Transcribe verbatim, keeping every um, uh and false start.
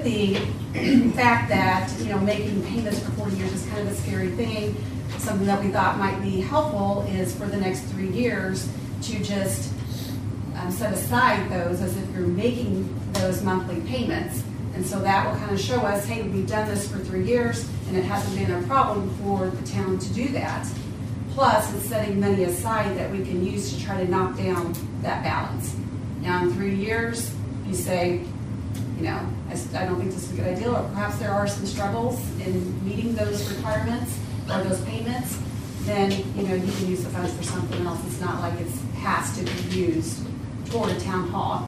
with the fact that, you know, making payments for forty years is kind of a scary thing, something that we thought might be helpful is for the next three years to just um, set aside those as if you're making those monthly payments. And so that will kind of show us, hey, we've done this for three years and it hasn't been a problem for the town to do that. Plus, it's setting money aside that we can use to try to knock down that balance. Now, in three years, you say, you know, I, I don't think this is a good idea, or perhaps there are some struggles in meeting those requirements or those payments, then, you know, you can use the funds for something else. It's not like it has to be used toward a town hall.